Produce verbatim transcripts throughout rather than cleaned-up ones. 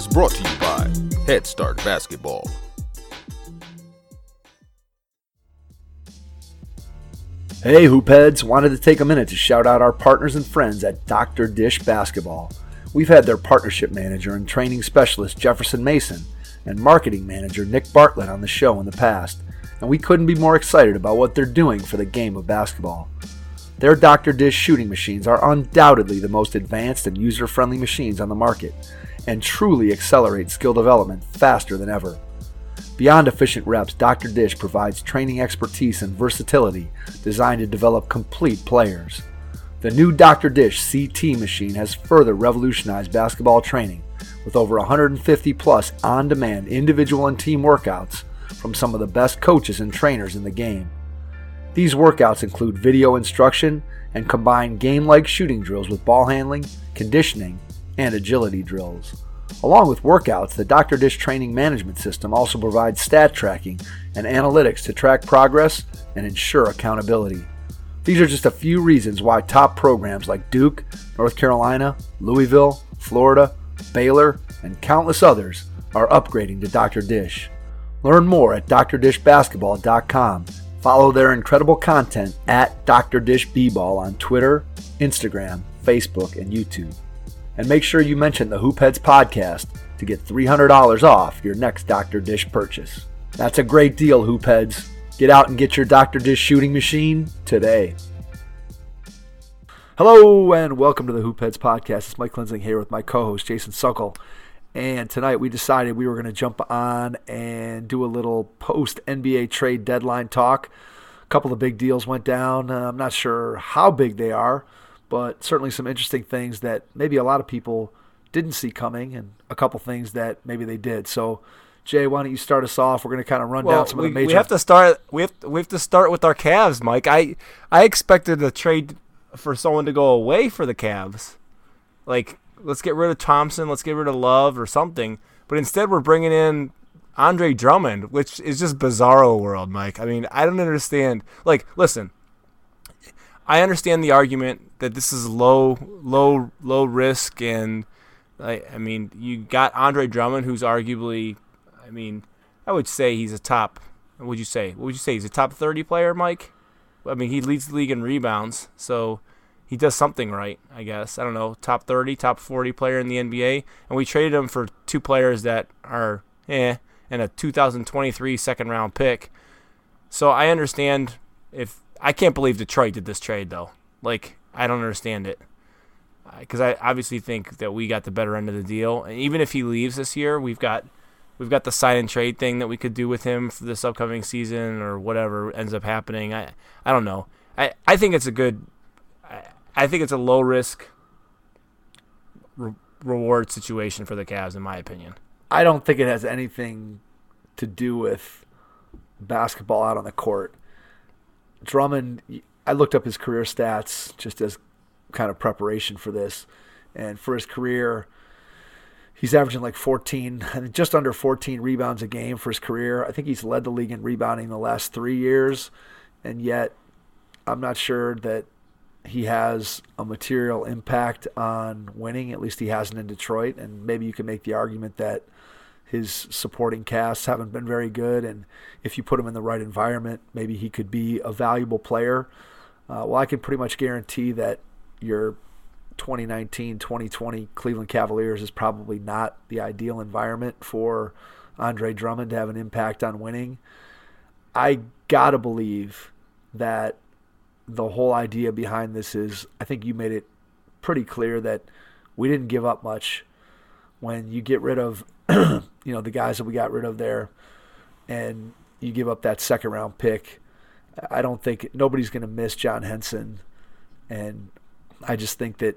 is brought to you by Head Start Basketball. Hey Hoopheads, wanted to take a minute to shout out our partners and friends at Doctor Dish Basketball. We've had their partnership manager and training specialist Jefferson Mason and marketing manager Nick Bartlett on the show in the past, and we couldn't be more excited about what they're doing for the game of basketball. Their Doctor Dish shooting machines are undoubtedly the most advanced and user-friendly machines on the market, and truly accelerate skill development faster than ever. Beyond efficient reps, Doctor Dish provides training expertise and versatility designed to develop complete players. The new Doctor Dish C T machine has further revolutionized basketball training with over one hundred fifty plus on-demand individual and team workouts from some of the best coaches and trainers in the game. These workouts include video instruction and combine game-like shooting drills with ball handling, conditioning, and agility drills. Along with workouts, the Doctor Dish training management system also provides stat tracking and analytics to track progress and ensure accountability. These are just a few reasons why top programs like Duke, North Carolina, Louisville, Florida, Baylor, and countless others are upgrading to Doctor Dish. Learn more at dr dish basketball dot com. Follow their incredible content at Doctor Dish B-Ball on Twitter, Instagram, Facebook, and YouTube. And make sure you mention the Hoopheads podcast to get three hundred dollars off your next Doctor Dish purchase. That's a great deal, Hoopheads. Get out and get your Doctor Dish shooting machine today. Hello and welcome to the Hoopheads podcast. It's Mike Linsling here with my co-host Jason Suckle. And tonight we decided we were going to jump on and do a little post-N B A trade deadline talk. A couple of big deals went down. Uh, I'm not sure how big they are, but certainly some interesting things that maybe a lot of people didn't see coming and a couple things that maybe they did. So, Jay, why don't you start us off? We're going to kind of run well, down some we, of the major. We have to start. We have to, we have to start with our Cavs, Mike. I I expected a trade for someone to go away for the Cavs, like let's get rid of Thompson, let's get rid of Love or something. But instead, we're bringing in Andre Drummond, which is just bizarro world, Mike. I mean, I don't understand. Like, listen, I understand the argument that this is low, low, low risk, and I, I mean, you got Andre Drummond, who's arguably. I mean, I would say he's a top. What would you say? What would you say? He's a top thirty player, Mike? I mean, he leads the league in rebounds, so he does something right, I guess. I don't know, top thirty, top forty player in the N B A. And we traded him for two players that are eh, and a two thousand twenty-three second-round pick. So I understand if – I can't believe Detroit did this trade, though. Like, I don't understand it. Because I obviously think that we got the better end of the deal. And even if he leaves this year, we've got – We've got the sign and trade thing that we could do with him for this upcoming season or whatever ends up happening. I I don't know. I, I think it's a good I, I think it's a low risk re- reward situation for the Cavs in my opinion. I don't think it has anything to do with basketball out on the court. Drummond, I looked up his career stats just as kind of preparation for this, and for his career he's averaging like fourteen, I mean, just under fourteen rebounds a game for his career. I think he's led the league in rebounding the last three years, and yet I'm not sure that he has a material impact on winning. At least he hasn't in Detroit, and maybe you can make the argument that his supporting casts haven't been very good, and if you put him in the right environment, maybe he could be a valuable player. Uh, well, I can pretty much guarantee that your twenty nineteen twenty twenty Cleveland Cavaliers is probably not the ideal environment for Andre Drummond to have an impact on winning. I gotta believe that the whole idea behind this is, I think you made it pretty clear that we didn't give up much when you get rid of you know the guys that we got rid of there and you give up that second round pick. I don't think nobody's going to miss John Henson, and I just think that,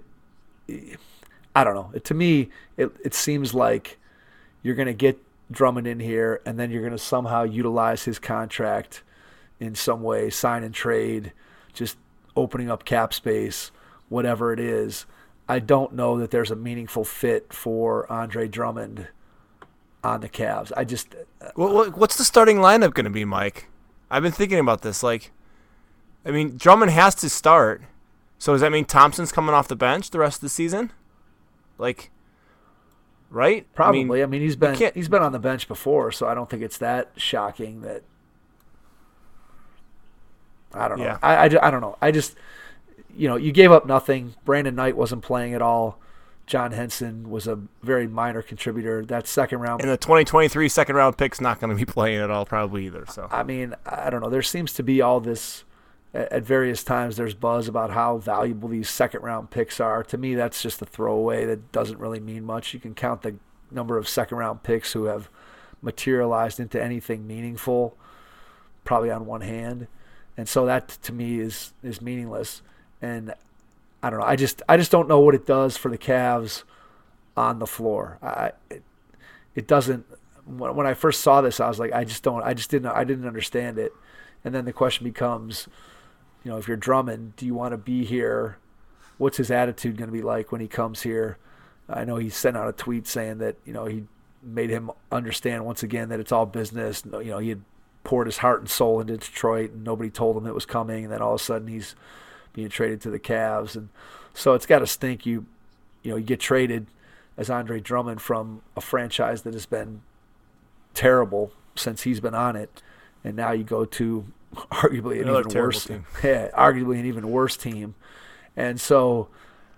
I don't know. To me, it, it seems like you're going to get Drummond in here, and then you're going to somehow utilize his contract in some way, sign and trade, just opening up cap space, whatever it is. I don't know that there's a meaningful fit for Andre Drummond on the Cavs. I just well, what's the starting lineup going to be, Mike? I've been thinking about this. Like, I mean, Drummond has to start. So does that mean Thompson's coming off the bench the rest of the season? Like, right? Probably. I mean, I mean he's been can't- he's been on the bench before, so I don't think it's that shocking that. I don't know. Yeah. I, I, I don't know. I just, you know, you gave up nothing. Brandon Knight wasn't playing at all. John Henson was a very minor contributor. That second round. And the twenty twenty-three second round pick's not going to be playing at all probably either. So I mean, I don't know. There seems to be all this, at, at various times, there's buzz about how valuable these second round picks are. To me, that's just a throwaway that doesn't really mean much. You can count the number of second round picks who have materialized into anything meaningful probably on one hand. And so that to me is is meaningless. And I don't know. I just I just don't know what it does for the Cavs on the floor. I it, it doesn't. When, when I first saw this, I was like, I just don't. I just didn't. I didn't understand it. And then the question becomes, you know, if you're Drummond, do you want to be here? What's his attitude going to be like when he comes here? I know he sent out a tweet saying that, you know, he made him understand once again that it's all business. You know, he had poured his heart and soul into Detroit, and nobody told him it was coming. And then all of a sudden, he's being traded to the Cavs, and so it's got to stink. You, you know, you get traded as Andre Drummond from a franchise that has been terrible since he's been on it, and now you go to arguably an Another even worse team. yeah, arguably an even worse team, and so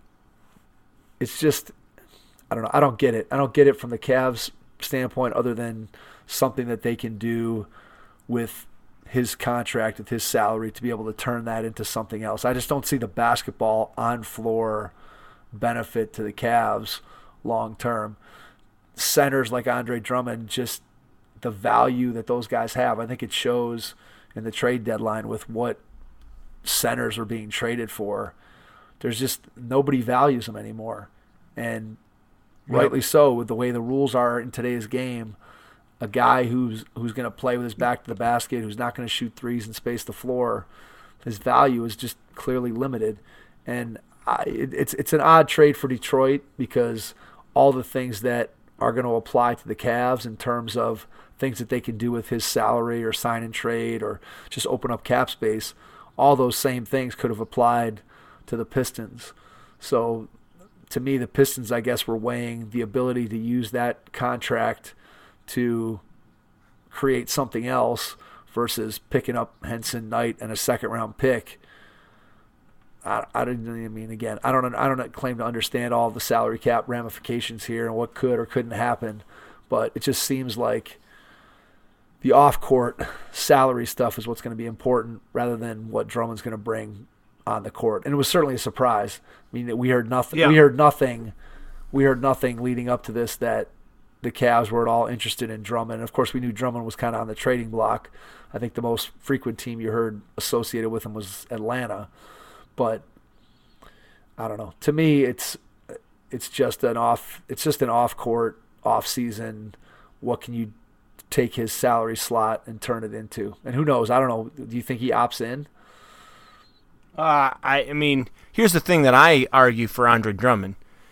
it's just, I don't know. I don't get it. I don't get it from the Cavs standpoint, other than something that they can do with his contract, with his salary, to be able to turn that into something else. I just don't see the basketball on floor benefit to the Cavs long term. Centers like Andre Drummond, just the value that those guys have, I think it shows in the trade deadline with what centers are being traded for. There's just nobody values them anymore. And Right. rightly so, with the way the rules are in today's game. A guy who's who's going to play with his back to the basket, who's not going to shoot threes and space the floor, his value is just clearly limited. And I, it, it's it's an odd trade for Detroit, because all the things that are going to apply to the Cavs in terms of things that they can do with his salary or sign and trade or just open up cap space, all those same things could have applied to the Pistons. So to me, the Pistons, I guess, were weighing the ability to use that contract to create something else versus picking up Henson, Knight, and a second-round pick. I, I didn't. I mean, again, I don't. I don't claim to understand all the salary cap ramifications here and what could or couldn't happen, but it just seems like the off-court salary stuff is what's going to be important rather than what Drummond's going to bring on the court. And it was certainly a surprise. I mean, we heard nothing. Yeah. We heard nothing. We heard nothing leading up to this that the Cavs were at all interested in Drummond. And of course, we knew Drummond was kind of on the trading block. I think the most frequent team you heard associated with him was Atlanta. But I don't know. To me, it's it's just an off. It's just an off-court, off-season. What can you take his salary slot and turn it into? And who knows? I don't know. Do you think he opts in? Uh, I, I mean, here's the thing that I argue for Andre Drummond.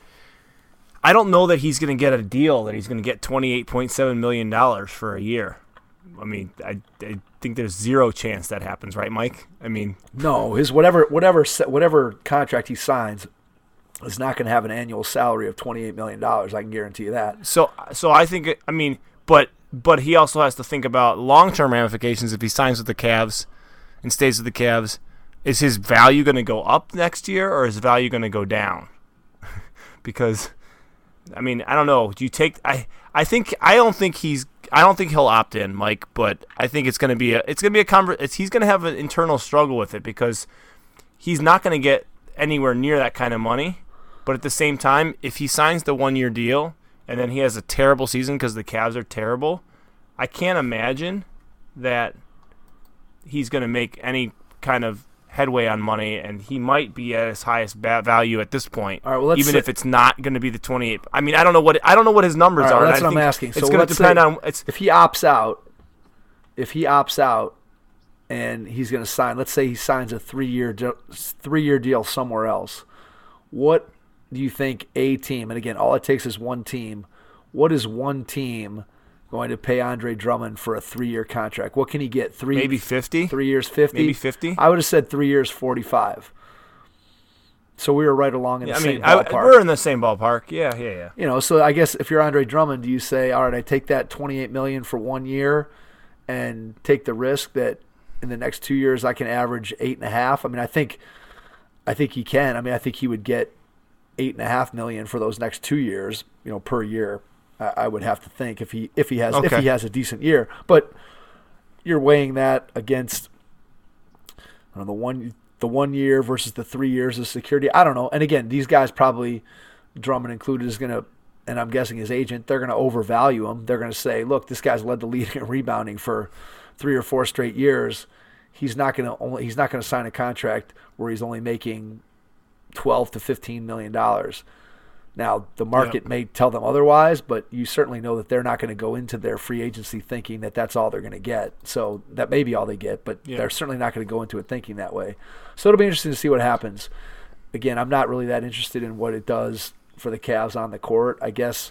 I don't know that he's going to get a deal that he's going to get twenty-eight point seven million dollars for a year. I mean, I, I think there's zero chance that happens, right, Mike? I mean, no, his whatever whatever whatever contract he signs is not going to have an annual salary of twenty-eight million dollars. I can guarantee you that. So, so I think, I mean, but but he also has to think about long-term ramifications. If he signs with the Cavs and stays with the Cavs, is his value going to go up next year, or is his value going to go down? Because, I mean, I don't know. Do you take? I I think I don't think he's. I don't think he'll opt in, Mike. But I think it's going to be a. It's going to be a conver- it's, He's going to have an internal struggle with it, because he's not going to get anywhere near that kind of money. But at the same time, if he signs the one-year deal and then he has a terrible season because the Cavs are terrible, I can't imagine that he's going to make any kind of headway on money, and he might be at his highest ba- value at this point. All right, well, let's even say- if it's not going to be the twenty-eight. I mean, I don't know what I don't know what his numbers All right, are. well, and that's I what I'm think asking. It's So going to let's depend say on it's. if he opts out, if he opts out, and he's going to sign. Let's say he signs a three-year de- three-year deal somewhere else. What do you think a team? And again, all it takes is one team. What is one team going to pay Andre Drummond for a three-year contract? What can he get? Three, Maybe fifty? Three years, fifty. Maybe fifty? I would have said three years, forty-five. So we were right along in Yeah, the I same mean, I, ballpark. we're in the same ballpark. Yeah, yeah, yeah. You know, so I guess if you're Andre Drummond, do you say, all right, I take that twenty-eight million dollars for one year and take the risk that in the next two years I can average eight and a half? I mean, I think, I think he can. I mean, I think he would get eight and a half million for those next two years, you know, per year. I, I would have to think if he if he has Okay. if he has a decent year, but you're weighing that against I don't know, the one the one year versus the three years of security. I don't know. And again, these guys probably, Drummond included, is going to, and I'm guessing his agent, they're going to overvalue him. They're going to say, look, this guy's led the league in rebounding for three or four straight years. He's not going to only he's not going to sign a contract where he's only making twelve to fifteen million dollars. Now, the market Yep. may tell them otherwise, but you certainly know that they're not going to go into their free agency thinking that that's all they're going to get. So that may be all they get, but Yeah. they're certainly not going to go into it thinking that way. So it'll be interesting to see what happens. Again, I'm not really that interested in what it does for the Cavs on the court. I guess,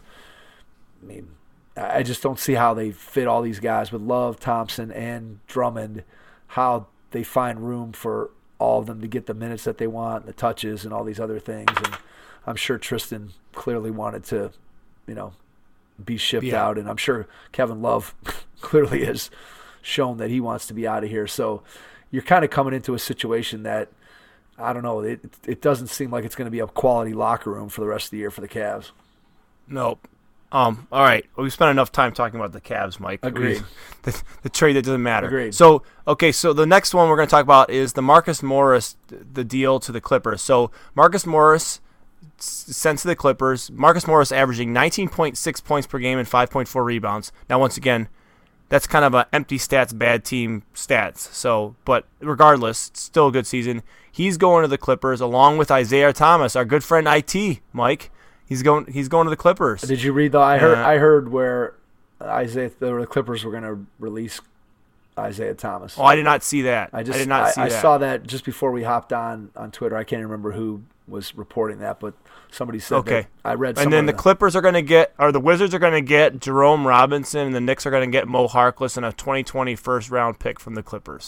I mean, I just don't see how they fit all these guys with Love, Thompson, and Drummond, how they find room for all of them to get the minutes that they want, the touches, and all these other things. And I'm sure Tristan clearly wanted to, you know, be shipped Yeah. out, and I'm sure Kevin Love clearly has shown that he wants to be out of here. So you're kind of coming into a situation that, I don't know, it it doesn't seem like it's going to be a quality locker room for the rest of the year for the Cavs. Nope. Um. All right. Well, we spent enough time talking about the Cavs, Mike. Agreed. We- the, the trade that doesn't matter. Agreed. So, okay. So the next one we're going to talk about is the Marcus Morris, the deal to the Clippers. So Marcus Morris s- sent to the Clippers. Marcus Morris averaging nineteen point six points per game and five point four rebounds. Now, once again, that's kind of an empty stats, bad team stats. So, but regardless, it's still a good season. He's going to the Clippers along with Isaiah Thomas, our good friend I T, Mike. He's going. He's going to the Clippers. Did you read the? I heard. Uh, I heard where Isaiah, the Clippers were going to release Isaiah Thomas. Oh, I did not see that. I just I did not I, see I that. saw that just before we hopped on on Twitter. I can't remember who was reporting that, but somebody said Okay. that. I read. And then somewhere the Clippers are going to get, or the Wizards are going to get Jerome Robinson, and the Knicks are going to get Mo Harkless and a twenty twenty first round pick from the Clippers.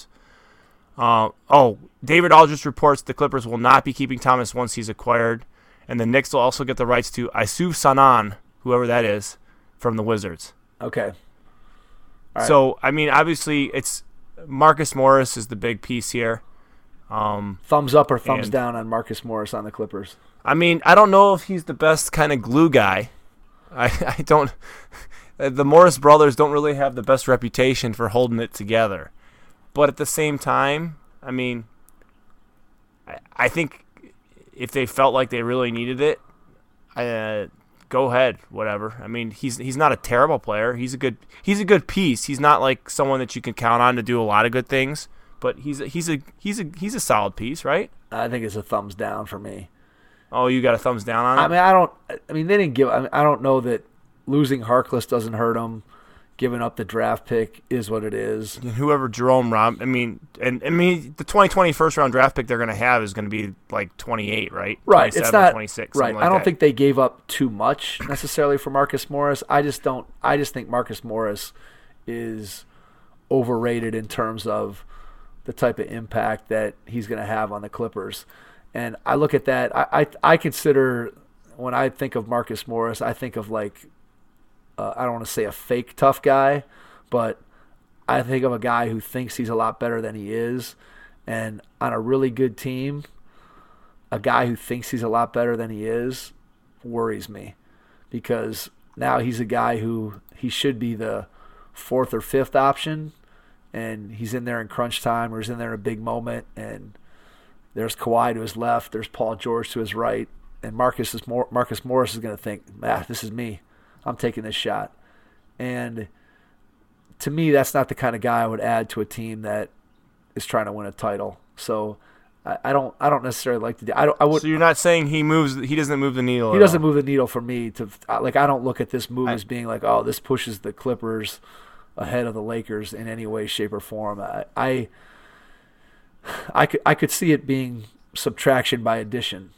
Uh, oh, David Aldridge reports the Clippers will not be keeping Thomas once he's acquired, and the Knicks will also get the rights to Isuf Sanan, whoever that is, from the Wizards. Okay. All right. So, I mean, obviously, it's Marcus Morris is the big piece here. Um, Thumbs up or thumbs and- down on Marcus Morris on the Clippers? I mean, I don't know if he's the best kind of glue guy. I, I don't. The Morris brothers don't really have the best reputation for holding it together. But at the same time, I mean, I, I think if they felt like they really needed it, uh, go ahead, whatever. I mean, he's he's not a terrible player. He's a good he's a good piece. He's not like someone that you can count on to do a lot of good things. But he's a, he's a he's a he's a solid piece, right? I think it's a thumbs down for me. Oh, you got a thumbs down on it? I mean, I don't. I mean, they didn't give. I, mean, I don't know that losing Harkless doesn't hurt them. Giving up the draft pick is what it is. And whoever Jerome Rob, I mean, and I mean, the twenty twenty first round draft pick they're going to have is going to be like twenty-eight, right? Right. It's not twenty-six. right. Like I don't that. think they gave up too much necessarily for Marcus Morris. I just don't. I just think Marcus Morris is overrated in terms of the type of impact that he's going to have on the Clippers. And I look at that. I I, I consider when I think of Marcus Morris, I think of like. Uh, I don't want to say a fake tough guy, but I think of a guy who thinks he's a lot better than he is. And on a really good team, a guy who thinks he's a lot better than he is worries me, because now he's a guy who he should be the fourth or fifth option, and he's in there in crunch time or he's in there in a big moment, and there's Kawhi to his left, there's Paul George to his right, and Marcus is more, Marcus Morris is going to think, ah, this is me. I'm taking this shot. And to me, that's not the kind of guy I would add to a team that is trying to win a title. So I, I don't I don't necessarily like to do I don't I would So you're not saying he moves? He doesn't move the needle. he at doesn't all. move the needle for me to like I don't look at this move I- as being like, oh, this pushes the Clippers ahead of the Lakers in any way, shape, or form. I I, I could I could see it being subtraction by addition.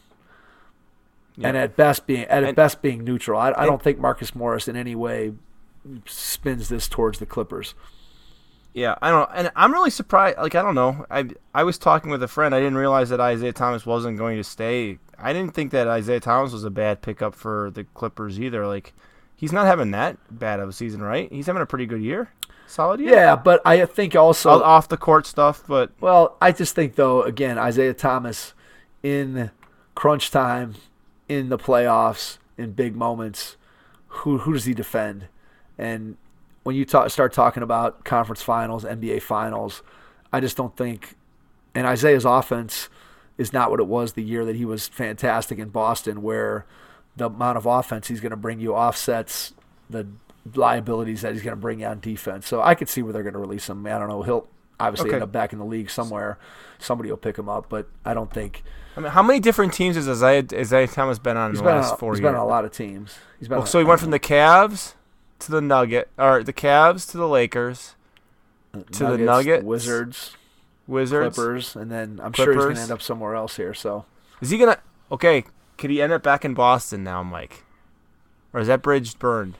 And Yeah. at best being at And- best being neutral. I, I and- don't think Marcus Morris in any way spins this towards the Clippers. Yeah, I don't know. And I'm really surprised. Like, I don't know. I I was talking with a friend. I didn't realize that Isaiah Thomas wasn't going to stay. I didn't think that Isaiah Thomas was a bad pickup for the Clippers either. Like, he's not having that bad of a season, right? He's having a pretty good year. Solid year. Yeah, but I think also off the court stuff, but well, I just think though, again, Isaiah Thomas in crunch time, in the playoffs, in big moments, who who does he defend? And when you talk, start talking about conference finals, N B A finals, I just don't think. And Isaiah's offense is not what it was the year that he was fantastic in Boston, where the amount of offense he's going to bring you offsets the liabilities that he's going to bring you on defense. So I could see where they're going to release him. I don't know. He'll obviously okay. end up back in the league somewhere. Somebody will pick him up, but I don't think. I mean, how many different teams has Isaiah, Isaiah Thomas been on in He's the been last on, four he's years? He's been on a lot of teams. He's been. Well, on, so he went from the Cavs to the Nugget, or the Cavs to the Lakers, to Nuggets, the Nuggets, Wizards, Wizards, Clippers, and then I'm Clippers. sure he's going to end up somewhere else here. So is he gonna? Okay, could he end up back in Boston now, Mike? Or is that bridge burned?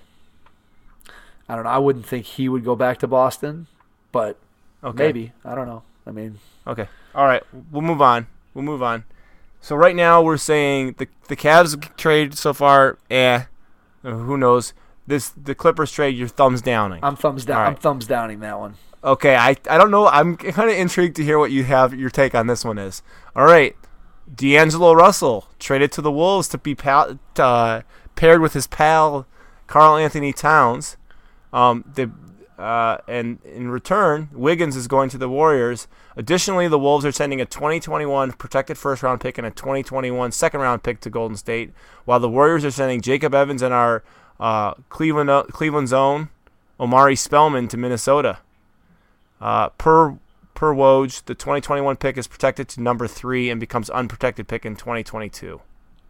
I don't know. I wouldn't think he would go back to Boston, but okay. maybe. I don't know. I mean, okay, all right. We'll move on. We'll move on. So right now we're saying the the Cavs trade so far, eh? Who knows? This the Clippers trade. You're thumbs downing. I'm thumbs down. Right. I'm thumbs downing that one. Okay, I I don't know. I'm kind of intrigued to hear what you have. Your take on this one is. All right, D'Angelo Russell traded to the Wolves to be pal, uh, paired with his pal Karl Anthony Towns. Um, the uh, and in return, Wiggins is going to the Warriors. Additionally, the Wolves are sending a twenty twenty-one protected first round pick and a twenty twenty-one second round pick to Golden State, while the Warriors are sending Jacob Evans and our uh, Cleveland uh, Cleveland's own Omari Spellman to Minnesota. Uh, per per Woj, the twenty twenty-one pick is protected to number three and becomes unprotected pick in twenty twenty-two.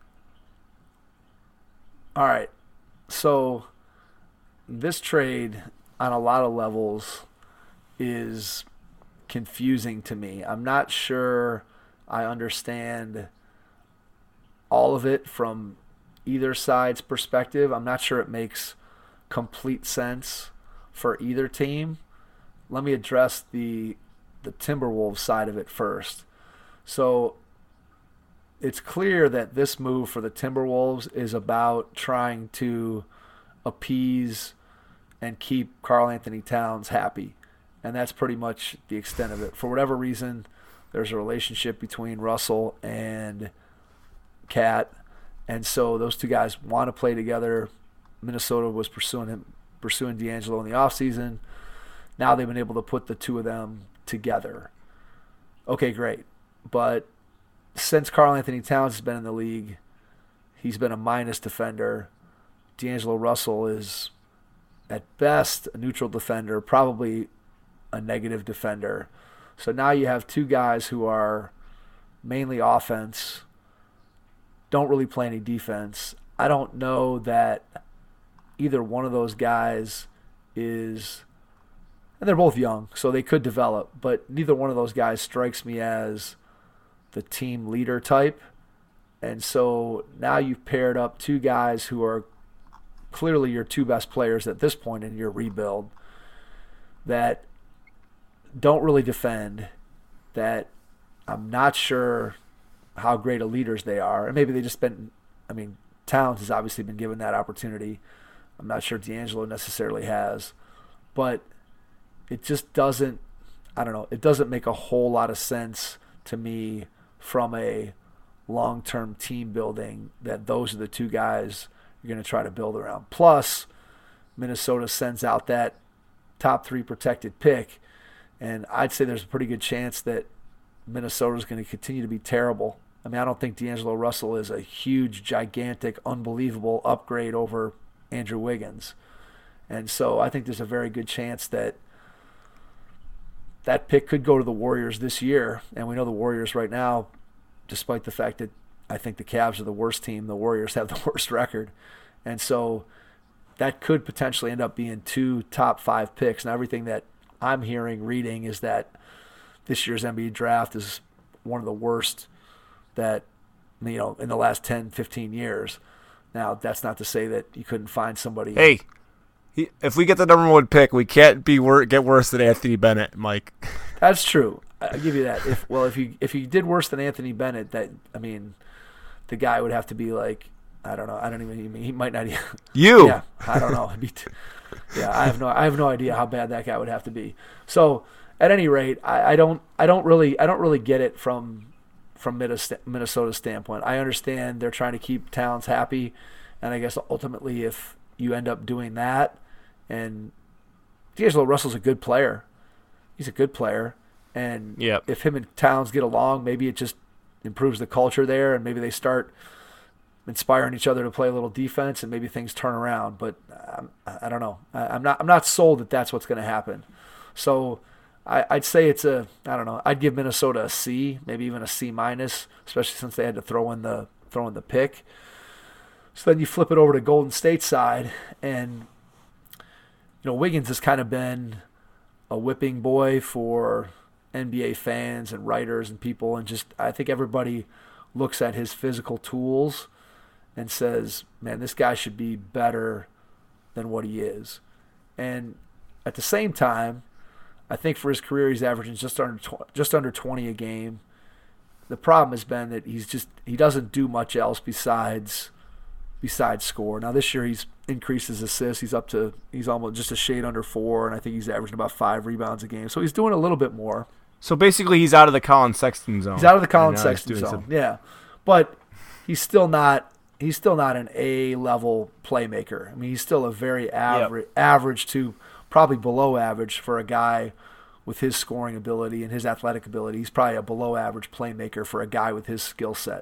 All right, so this trade on a lot of levels is confusing to me. I'm not sure I understand all of it from either side's perspective. I'm not sure it makes complete sense for either team. Let me address the the Timberwolves side of it first. So it's clear that this move for the Timberwolves is about trying to appease and keep Karl Anthony Towns happy. And that's pretty much the extent of it. For whatever reason, there's a relationship between Russell and Cat. And so those two guys want to play together. Minnesota was pursuing him, pursuing D'Angelo in the offseason. Now they've been able to put the two of them together. Okay, great. But since Karl Anthony Towns has been in the league, he's been a minus defender. D'Angelo Russell is at best a neutral defender, probably a negative defender. So now you have two guys who are mainly offense, don't really play any defense. I don't know that either one of those guys is, and they're both young, so they could develop, but neither one of those guys strikes me as the team leader type. And so now you've paired up two guys who are clearly your two best players at this point in your rebuild that don't really defend, that I'm not sure how great of leaders they are. And maybe they just been, I mean, Towns has obviously been given that opportunity. I'm not sure D'Angelo necessarily has. But it just doesn't, I don't know, it doesn't make a whole lot of sense to me from a long-term team building that those are the two guys you're going to try to build around. Plus, Minnesota sends out that top three protected pick, and I'd say there's a pretty good chance that Minnesota's going to continue to be terrible. I mean, I don't think D'Angelo Russell is a huge, gigantic, unbelievable upgrade over Andrew Wiggins. And so I think there's a very good chance that that pick could go to the Warriors this year. And we know the Warriors right now, despite the fact that I think the Cavs are the worst team, the Warriors have the worst record. And so that could potentially end up being two top five picks. And everything that I'm hearing, reading, is that this year's N B A draft is one of the worst that, you know, in the last ten, fifteen years. Now, that's not to say that you couldn't find somebody. Hey, he, if we get the number one pick, we can't be wor- get worse than Anthony Bennett, Mike. That's true. I'll give you that. If well, if you if you did worse than Anthony Bennett, that I mean, the guy would have to be like, I don't know. I don't even. He might not. Even, you. Yeah. I don't know. It'd be t- yeah. I have no. I have no idea how bad that guy would have to be. So at any rate, I, I don't. I don't really. I don't really get it from from Minnesota's standpoint. I understand they're trying to keep Towns happy, and I guess ultimately, if you end up doing that, and D'Angelo Russell's a good player. He's a good player, and yep. if him and Towns get along, maybe it just improves the culture there, and maybe they start inspiring each other to play a little defense, and maybe things turn around. But um, I don't know. I, I'm not. I'm not sold that that's what's going to happen. So I, I'd say it's a. I don't know. I'd give Minnesota a C, maybe even a C minus, especially since they had to throw in the throw in the pick. So then you flip it over to Golden State side, and you know Wiggins has kind of been a whipping boy for N B A fans and writers and people, and just I think everybody looks at his physical tools and says, man, this guy should be better than what he is. And at the same time, I think for his career he's averaging just under just under twenty a game. The problem has been that he's just he doesn't do much else besides besides score. Now this year he's increased his assists. He's up to he's almost just a shade under four, and I think he's averaging about five rebounds a game. So he's doing a little bit more. So basically, he's out of the Colin Sexton zone. He's out of the Colin Sexton zone. Some... Yeah, but he's still not. He's still not an A-level playmaker. I mean, he's still a very average, yep. average to probably below average for a guy with his scoring ability and his athletic ability. He's probably a below average playmaker for a guy with his skill set.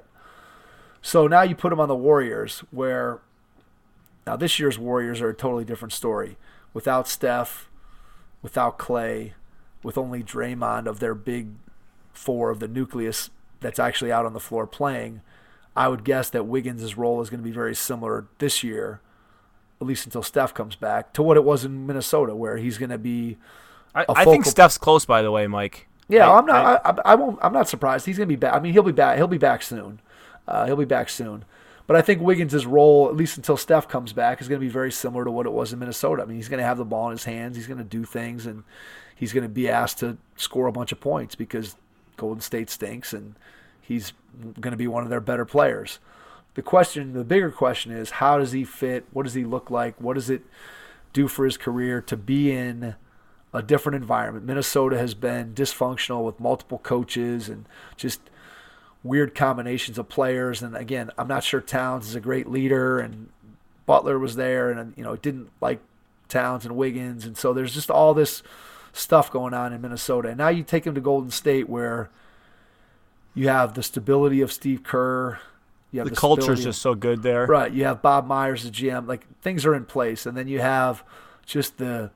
So now you put him on the Warriors, where now this year's Warriors are a totally different story. Without Steph, without Clay, with only Draymond of their big four of the nucleus that's actually out on the floor playing, I would guess that Wiggins' role is going to be very similar this year, at least until Steph comes back, to what it was in Minnesota, where he's going to be I, I think Steph's close, by the way, Mike. Yeah, I, I'm not. I, I, I won't. I'm not surprised. He's going to be back. I mean, he'll be back. He'll be back soon. Uh, he'll be back soon. But I think Wiggins' role, at least until Steph comes back, is going to be very similar to what it was in Minnesota. I mean, he's going to have the ball in his hands. He's going to do things, and he's going to be asked to score a bunch of points because Golden State stinks, and he's going to be one of their better players. The question, the bigger question is, how does he fit? What does he look like? What does it do for his career to be in a different environment? Minnesota has been dysfunctional with multiple coaches and just weird combinations of players. And again, I'm not sure Towns is a great leader, and Butler was there, and you know didn't like Towns and Wiggins, and so there's just all this stuff going on in Minnesota. And now you take him to Golden State, where you have the stability of Steve Kerr. You have the the culture is just so good there. Right. You have Bob Myers, the G M. Like, things are in place. And then you have just the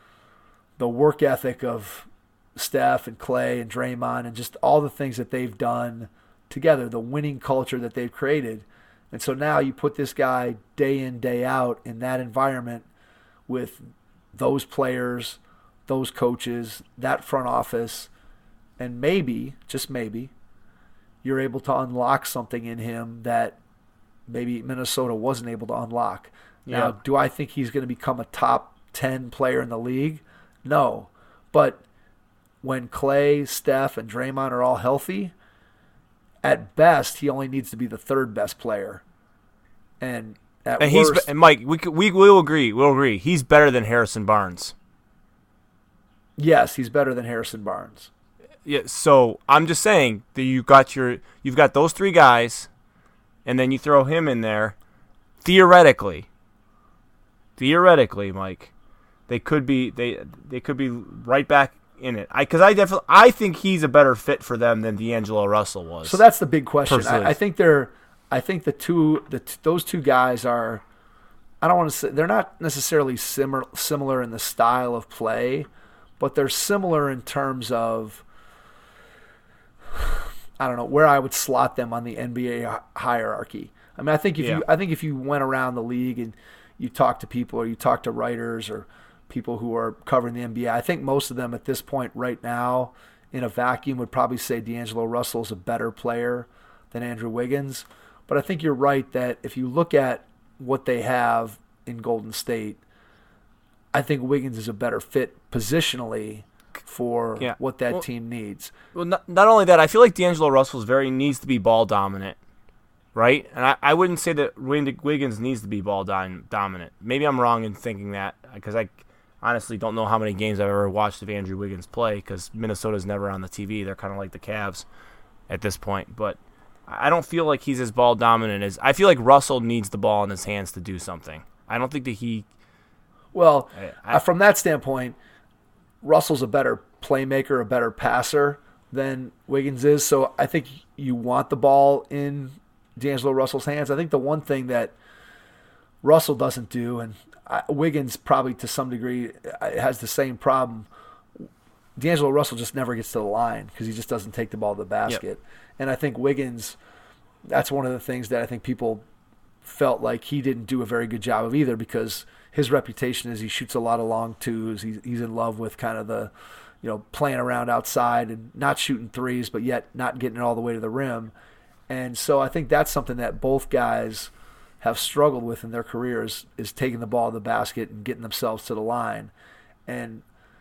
the work ethic of Steph and Clay and Draymond and just all the things that they've done together, the winning culture that they've created. And so now you put this guy day in, day out in that environment with those players, those coaches, that front office, and maybe, just maybe, you're able to unlock something in him that maybe Minnesota wasn't able to unlock. Yeah. Now, do I think he's going to become a top ten player in the league? No. But when Clay, Steph, and Draymond are all healthy, at best, he only needs to be the third best player. And at and worst, he's and Mike, we we will agree. We'll agree. He's better than Harrison Barnes. Yes, he's better than Harrison Barnes. Yeah, so I'm just saying that you got your you've got those three guys, and then you throw him in there. Theoretically, theoretically, Mike, they could be they they could be right back in it. I because I definitely I think he's a better fit for them than D'Angelo Russell was. So that's the big question. Personally. I, I think they're I think the two the those two guys are. I don't want to say they're not necessarily similar similar in the style of play, but they're similar in terms of. I don't know where I would slot them on the N B A hierarchy. I mean, I think if yeah. you, I think if you went around the league and you talk to people, or you talk to writers or people who are covering the N B A, I think most of them at this point right now, in a vacuum, would probably say D'Angelo Russell is a better player than Andrew Wiggins. But I think you're right that if you look at what they have in Golden State, I think Wiggins is a better fit positionally for Yeah. what that Well- team needs. Well, not, not only that, I feel like D'Angelo Russell's very needs to be ball dominant, right? And I, I wouldn't say that Wig- Wiggins needs to be ball dom- dominant. Maybe I'm wrong in thinking that because I honestly don't know how many games I've ever watched of Andrew Wiggins play because Minnesota's never on the T V. They're kind of like the Cavs at this point. But I don't feel like he's as ball dominant as – I feel like Russell needs the ball in his hands to do something. I don't think that he – Well, I- uh, from that standpoint, Russell's a better playmaker, a better passer than Wiggins is. So I think you want the ball in D'Angelo Russell's hands. I think the one thing that Russell doesn't do, and I, Wiggins probably to some degree uh, has the same problem, D'Angelo Russell just never gets to the line because he just doesn't take the ball to the basket. And I think Wiggins, that's one of the things that I think people felt like he didn't do a very good job of either because his reputation is he shoots a lot of long twos. He's, he's in love with kind of the, you know, playing around outside and not shooting threes, but yet not getting it all the way to the rim. And so I think that's something that both guys have struggled with in their careers is taking the ball to the basket and getting themselves to the line. And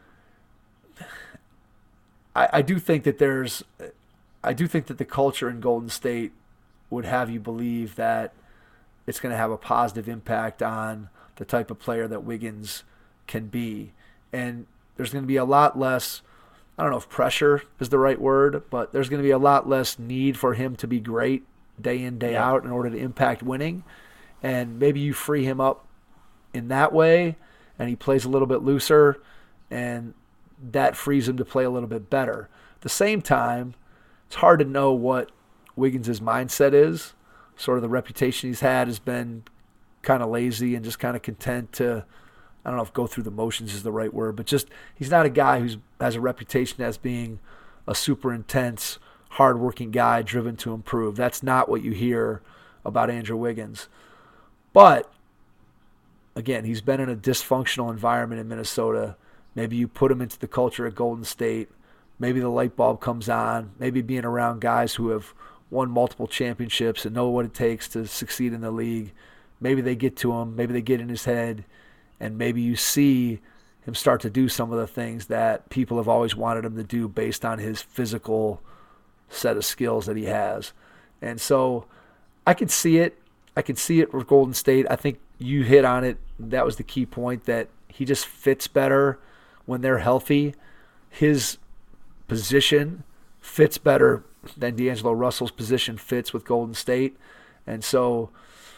I, I do think that there's I do think that the culture in Golden State would have you believe that it's going to have a positive impact on the type of player that Wiggins can be. And there's going to be a lot less, I don't know if pressure is the right word, but there's going to be a lot less need for him to be great day in, day Yeah. out in order to impact winning. And maybe you free him up in that way and he plays a little bit looser and that frees him to play a little bit better. At the same time, it's hard to know what Wiggins' mindset is. Sort of the reputation he's had has been kind of lazy and just kind of content to, I don't know if go through the motions is the right word, but just he's not a guy who has a reputation as being a super intense, hardworking guy driven to improve. That's not what you hear about Andrew Wiggins. But, again, he's been in a dysfunctional environment in Minnesota. Maybe you put him into the culture at Golden State. Maybe the light bulb comes on. Maybe being around guys who have won multiple championships and know what it takes to succeed in the league. Maybe they get to him. Maybe they get in his head. And maybe you see him start to do some of the things that people have always wanted him to do based on his physical set of skills that he has. And so I could see it. I could see it with Golden State. I think you hit on it. That was the key point, that he just fits better when they're healthy. His position fits better than D'Angelo Russell's position fits with Golden State. And so,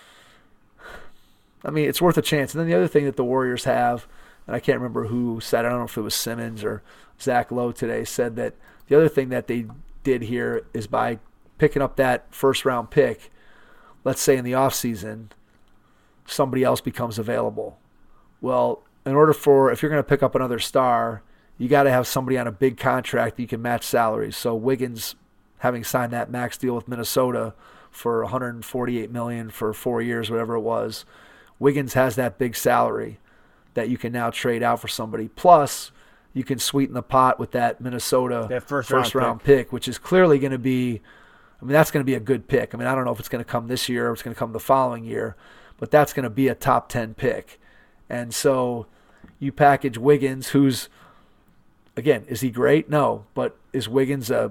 I mean, it's worth a chance. And then the other thing that the Warriors have, and I can't remember who said, I don't know if it was Simmons or Zach Lowe today, said that the other thing that they did here is by picking up that first-round pick, let's say in the offseason, somebody else becomes available. Well, in order for, if you're going to pick up another star, you got to have somebody on a big contract that you can match salaries. So Wiggins, having signed that max deal with Minnesota for one hundred forty-eight million dollars for four years, whatever it was, Wiggins has that big salary that you can now trade out for somebody. Plus, you can sweeten the pot with that Minnesota That first first round round pick, which is clearly going to be, I mean, that's going to be a good pick. I mean, I don't know if it's going to come this year or it's going to come the following year, but that's going to be a top ten pick. And so you package Wiggins, who's, again, is he great? No. But is Wiggins a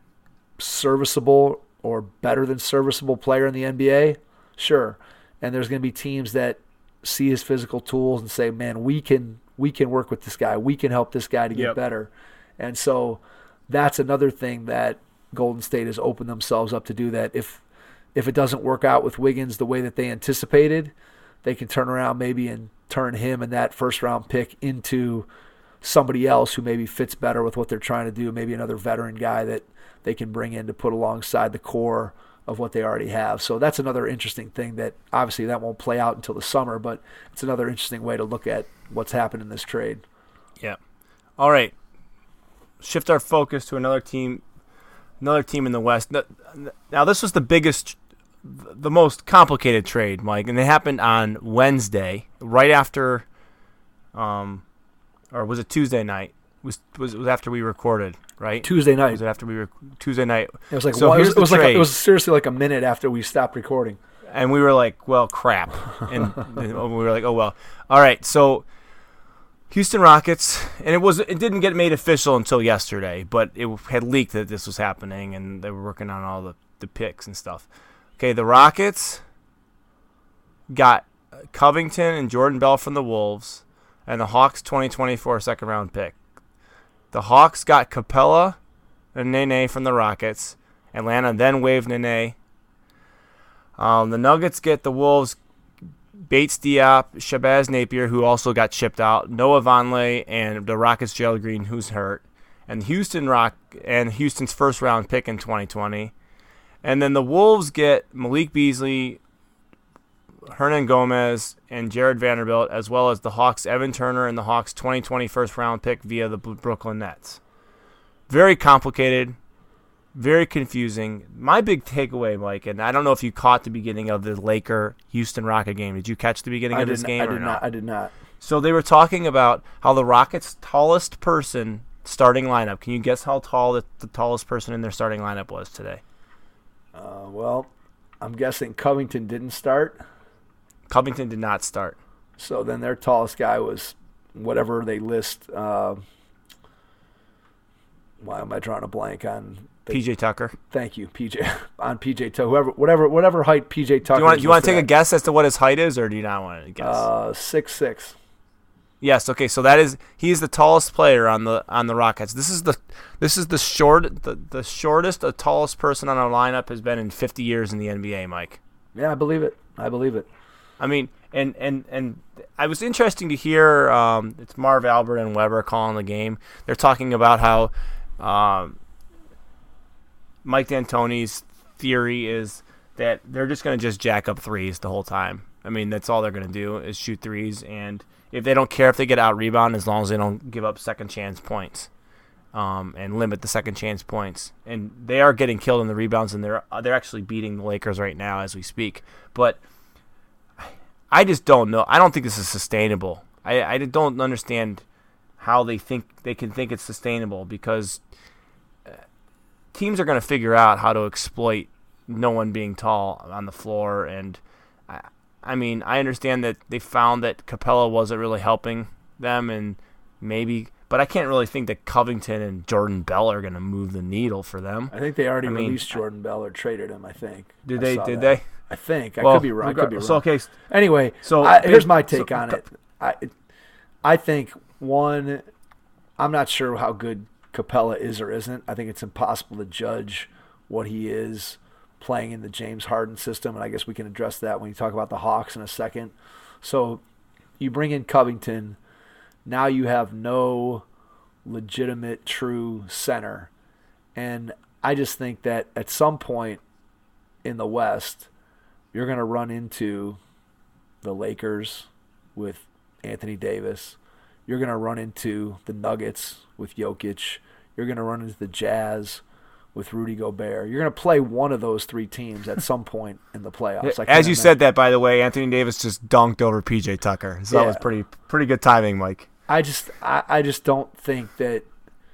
serviceable or better than serviceable player in the N B A? Sure. And there's going to be teams that see his physical tools and say, man, we can we can work with this guy. We can help this guy to get Yep. better. And so that's another thing that Golden State has opened themselves up to do, that if if it doesn't work out with Wiggins the way that they anticipated, they can turn around maybe and turn him and that first-round pick into somebody else who maybe fits better with what they're trying to do, maybe another veteran guy that they can bring in to put alongside the core of what they already have. So that's another interesting thing that obviously that won't play out until the summer, but it's another interesting way to look at what's happened in this trade. Yeah. All right. Shift our focus to another team, another team in the West. Now, now this was the biggest, the most complicated trade, Mike, and it happened on Wednesday, right after, um, or was it Tuesday night? It was was it was after we recorded, right? Tuesday night. Was it after we rec- Tuesday night? It was like so one, it was, here's it was the like a, trade. it was seriously like a minute after we stopped recording. And we were like, well, crap. And, and we were like, oh, well. All right, so Houston Rockets, and it was it didn't get made official until yesterday, but it had leaked that this was happening, and they were working on all the, the picks and stuff. Okay, the Rockets got Covington and Jordan Bell from the Wolves, and the Hawks twenty twenty-four second round pick. The Hawks got Capella and Nene from the Rockets. Atlanta then waived Nene. Um, the Nuggets get the Wolves Bates Diop, Shabazz Napier, who also got shipped out, Noah Vonleh, and the Rockets Jalen Green, who's hurt, and Houston Rock and Houston's first round pick in twenty twenty. And then the Wolves get Malik Beasley, Hernan Gomez, and Jared Vanderbilt, as well as the Hawks' Evan Turner and the Hawks' twenty twenty first round pick via the Brooklyn Nets. Very complicated, very confusing. My big takeaway, Mike, and I don't know if you caught the beginning of the Laker-Houston Rocket game. Did you catch the beginning I of this did, game I or did no? not. I did not. So they were talking about how the Rockets' tallest person starting lineup. Can you guess how tall the, the tallest person in their starting lineup was today? Uh, well, I'm guessing Covington didn't start. Covington did not start. So then their tallest guy was whatever they list. Uh, why am I drawing a blank on the, P J Tucker. Thank you, P J. On P J Tucker, whoever, whatever, whatever height P J Tucker. Do you want? Do you want to take a at. guess as to what his height is, or do you not want to guess? Uh, six six. Yes. Okay. So that is he is the tallest player on the on the Rockets. This is the this is the short the, the shortest, the tallest person on our lineup has been in fifty years in the N B A, Mike. Yeah, I believe it. I believe it. I mean, and and and I was interesting to hear. Um, it's Marv Albert and Weber calling the game. They're talking about how um, Mike D'Antoni's theory is that they're just going to just jack up threes the whole time. I mean, that's all they're going to do is shoot threes, and if they don't care if they get out rebound, as long as they don't give up second chance points, um, and limit the second chance points. And they are getting killed in the rebounds, and they're they're actually beating the Lakers right now as we speak. But I just don't know. I don't think this is sustainable. I, I don't understand how they think they can think it's sustainable, because teams are going to figure out how to exploit no one being tall on the floor. And I, I mean, I understand that they found that Capella wasn't really helping them, and maybe, but I can't really think that Covington and Jordan Bell are going to move the needle for them. I think they already I mean, released Jordan Bell or traded him. I think. Did I they? saw Did that. they? I think. I Well, could be wrong. I could be wrong. So okay. Anyway, So I, here's my take so, on it. I, I think one, I'm not sure how good Capella is or isn't. I think it's impossible to judge what he is playing in the James Harden system, and I guess we can address that when you talk about the Hawks in a second. So you bring in Covington, now you have no legitimate true center, and I just think that at some point in the West, you're going to run into the Lakers with Anthony Davis. You're going to run into the Nuggets with Jokic. You're going to run into the Jazz with Rudy Gobert. You're going to play one of those three teams at some point in the playoffs. I As you imagine. said that, by the way, Anthony Davis just dunked over P J Tucker. So Yeah. that was pretty pretty good timing, Mike. I just, I, I just don't think that.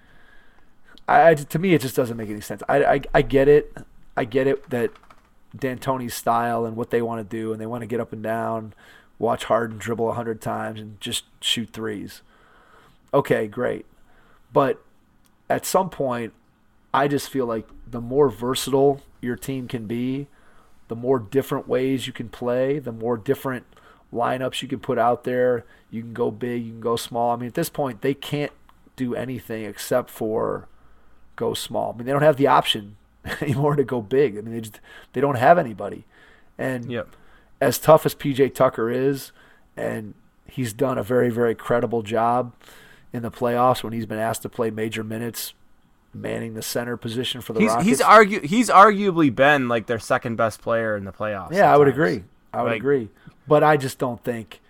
I, I to me, it just doesn't make any sense. I, I, I get it. I get it that D'Antoni's style and what they want to do, and they want to get up and down, watch Harden dribble a hundred times and just shoot threes. Okay, great, but at some point, I just feel like the more versatile your team can be, the more different ways you can play, the more different lineups you can put out there. You can go big, you can go small. I mean, at this point, they can't do anything except for go small. I mean, they don't have the option anymore to go big. I mean, they just, they don't have anybody. And Yep. as tough as P J Tucker is, and he's done a very, very credible job in the playoffs when he's been asked to play major minutes, manning the center position for the He's Rockets. he's argu- he's arguably been like their second best player in the playoffs. Yeah, I would sometimes. agree. I would Like- agree. But I just don't think.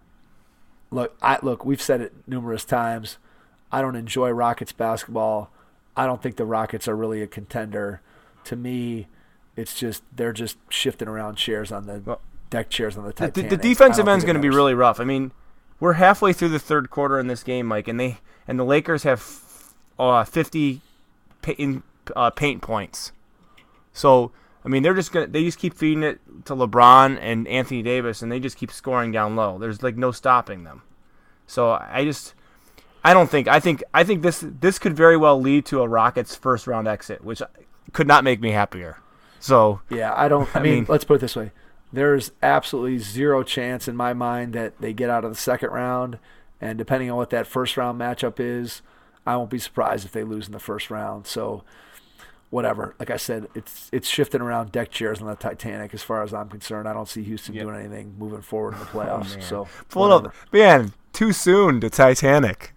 Look, I look. We've said it numerous times. I don't enjoy Rockets basketball. I don't think the Rockets are really a contender. To me, it's just they're just shifting around chairs on the Well, deck chairs on the The, Titanic. the, the defensive I don't end's think going to it be matters. really rough. I mean, we're halfway through the third quarter in this game, Mike, and they and the Lakers have uh, fifty paint, uh, paint points. So I mean, they're just gonna they just keep feeding it to LeBron and Anthony Davis, and they just keep scoring down low. There's like no stopping them. So I just I don't think. I think. I think this this could very well lead to a Rockets first round exit, which could not make me happier. So yeah, I don't. I, I mean, mean, let's put it this way: there's absolutely zero chance in my mind that they get out of the second round. And depending on what that first round matchup is, I won't be surprised if they lose in the first round. So, whatever. Like I said, it's it's shifting around deck chairs on the Titanic as far as I'm concerned. I don't see Houston yep. doing anything moving forward in the playoffs. Oh, so pull it up, man. Too soon to Titanic.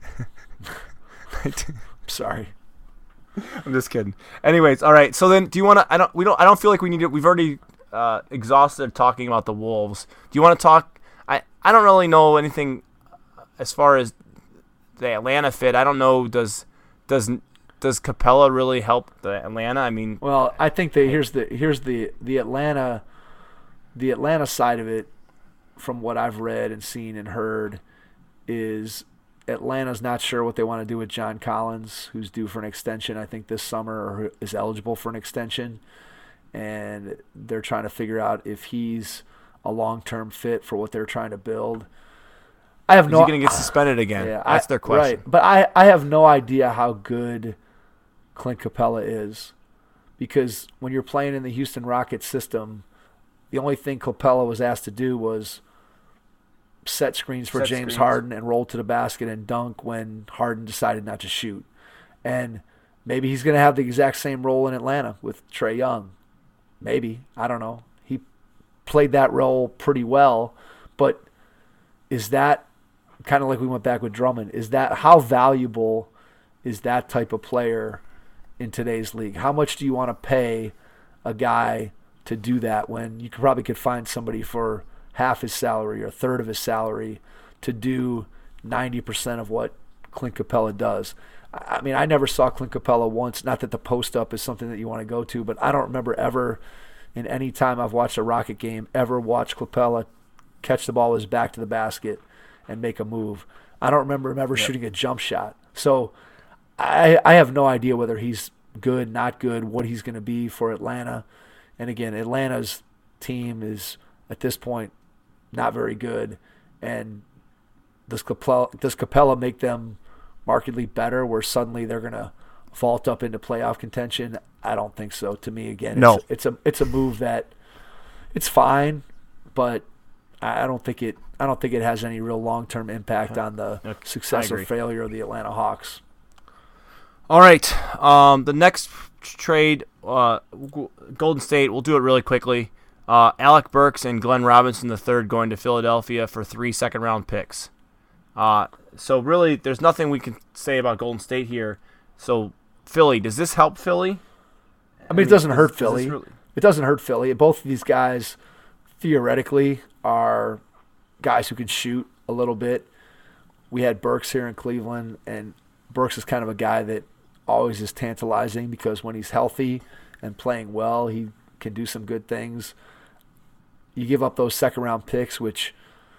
Sorry. I'm just kidding. Anyways, all right. So then, do you want to? I don't. We don't. I don't feel like we need it. We've already uh, exhausted talking about the Wolves. Do you want to talk? I I don't really know anything as far as the Atlanta fit. I don't know. Does does does Capella really help the Atlanta? I mean, well, I think that here's the here's the the Atlanta the Atlanta side of it, from what I've read and seen and heard, is Atlanta's not sure what they want to do with John Collins, who's due for an extension, I think, this summer, or is eligible for an extension. And they're trying to figure out if he's a long-term fit for what they're trying to build. I have is no. he going to get suspended again? Yeah, That's I, their question. Right, but I, I have no idea how good Clint Capella is, because when you're playing in the Houston Rockets system, the only thing Capella was asked to do was set screens for set James screens. Harden and roll to the basket and dunk when Harden decided not to shoot. And maybe he's going to have the exact same role in Atlanta with Trae Young. Maybe. I don't know. He played that role pretty well. But is that, kind of like we went back with Drummond, is that, how valuable is that type of player in today's league? How much do you want to pay a guy to do that when you could probably could find somebody for half his salary or a third of his salary to do ninety percent of what Clint Capella does? I mean, I never saw Clint Capella once. Not that the post-up is something that you want to go to, but I don't remember ever, in any time I've watched a Rocket game, ever watch Capella catch the ball with his back to the basket and make a move. I don't remember him ever yep. shooting a jump shot. So I, I have no idea whether he's good, not good, what he's going to be for Atlanta. And again, Atlanta's team is, at this point, not very good. And does Capella, does Capella make them markedly better where suddenly they're going to vault up into playoff contention? I don't think so. To me, again, no. it's, it's a it's a move that it's fine, but I don't think it I don't think it has any real long-term impact on the okay. success or failure of the Atlanta Hawks. All right. Um, the next trade, uh, Golden State, we'll do it really quickly. Uh, Alec Burks and Glenn Robinson the third going to Philadelphia for three second-round picks. Uh, so really, there's nothing we can say about Golden State here. So Philly, does this help Philly? I mean, it doesn't hurt does Philly. Really... It doesn't hurt Philly. Both of these guys, theoretically, are guys who can shoot a little bit. We had Burks here in Cleveland, and Burks is kind of a guy that always is tantalizing because when he's healthy and playing well, he can do some good things. You give up those second-round picks, which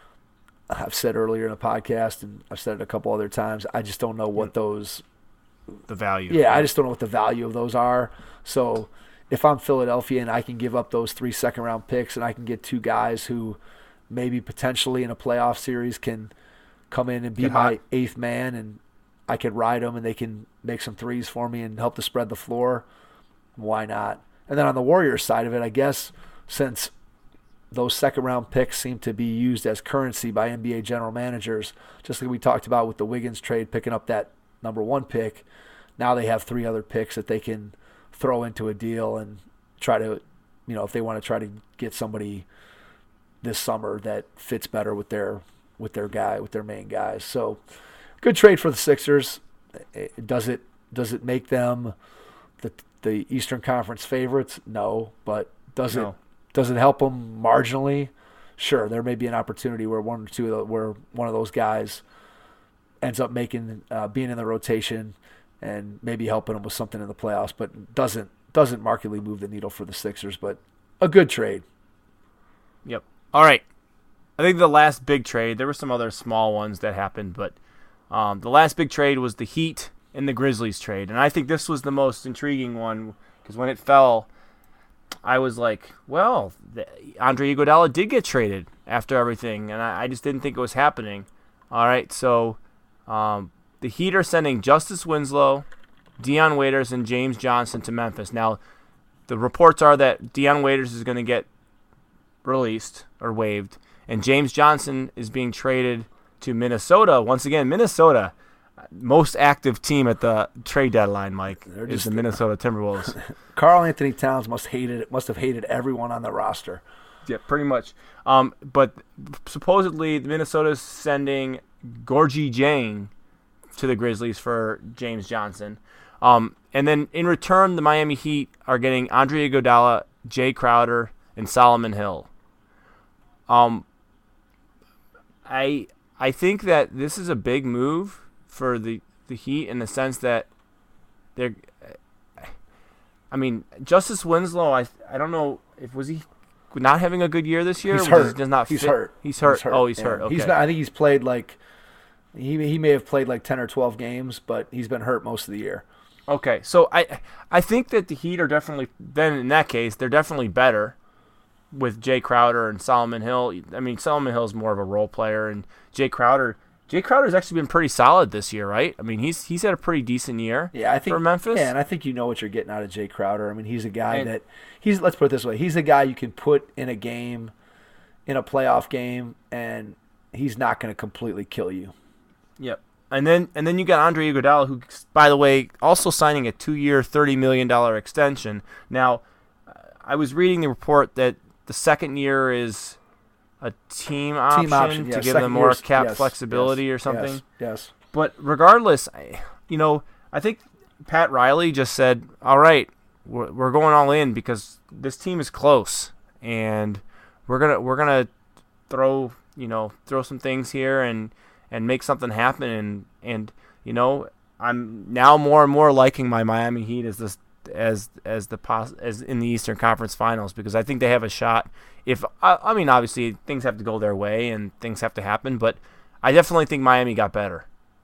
I've said earlier in the podcast, and I've said it a couple other times, I just don't know what those – The value. Yeah, I just don't know what the value of those are. So if I'm Philadelphia and I can give up those three second-round picks and I can get two guys who maybe potentially in a playoff series can come in and be Get my hot. eighth man and I can ride them and they can make some threes for me and help to spread the floor, why not? And then on the Warriors side of it, I guess since those second-round picks seem to be used as currency by N B A general managers, just like we talked about with the Wiggins trade, picking up that number one pick, now they have three other picks that they can throw into a deal and try to, you know, if they want to try to get somebody this summer that fits better with their with their guy, with their main guys. So good trade for the Sixers. Does it does it make them the the Eastern Conference favorites? No, but does No. it does it help them marginally? Sure, there may be an opportunity where one or two of the, where one of those guys ends up making uh, being in the rotation and maybe helping them with something in the playoffs, but doesn't doesn't markedly move the needle for the Sixers. But a good trade. Yep. All right. I think the last big trade, there were some other small ones that happened, but um, the last big trade was the Heat and the Grizzlies trade. And I think this was the most intriguing one because when it fell, I was like, well, the, Andre Iguodala did get traded after everything, and I, I just didn't think it was happening. All right, so um, the Heat are sending Justice Winslow, Dion Waiters, and James Johnson to Memphis. Now, the reports are that Dion Waiters is going to get released or waived, and James Johnson is being traded to Minnesota. Once again, Minnesota, most active team at the trade deadline, Mike, They're is just- the Minnesota Timberwolves. Karl Anthony Towns must hated must have hated everyone on the roster. Yeah, pretty much. Um, but supposedly Minnesota is sending Gorgie Jane to the Grizzlies for James Johnson. Um, and then in return, the Miami Heat are getting Andre Iguodala, Jay Crowder, and Solomon Hill. Um, I I think that this is a big move for the, the Heat in the sense that they're. I mean, Justice Winslow. I I don't know if was he not having a good year this year. He's or was hurt. he just not he's, fit? hurt. he's hurt. Oh, he's yeah. hurt. Okay. He's not, I think he's played like he he may have played like ten or twelve games, but he's been hurt most of the year. Okay, so I I think that the Heat are definitely then in that case they're definitely better with Jay Crowder and Solomon Hill. I mean, Solomon Hill's more of a role player, and Jay Crowder Jay Crowder's actually been pretty solid this year, right? I mean, he's he's had a pretty decent year. Yeah, I think for Memphis. Yeah, and I think you know what you're getting out of Jay Crowder. I mean, he's a guy And- that he's let's put it this way, he's a guy you can put in a game, in a playoff game, and he's not going to completely kill you. Yep. And then and then you got Andre Iguodala, who, by the way, also signing a two-year, thirty million dollars extension. Now, I was reading the report that the second year is a team option, Team option, to yes. give Second them more year's- cap yes, flexibility yes, or something. Yes, yes. But regardless, I, you know, I think Pat Riley just said, all right, we're, we're going all in because this team is close, and we're gonna we're gonna throw you know throw some things here and. and make something happen, and and you know I'm now more and more liking my Miami Heat as this as as the pos, as in the Eastern Conference Finals, because I think they have a shot. If I, I mean obviously things have to go their way and things have to happen, but I definitely think Miami got better.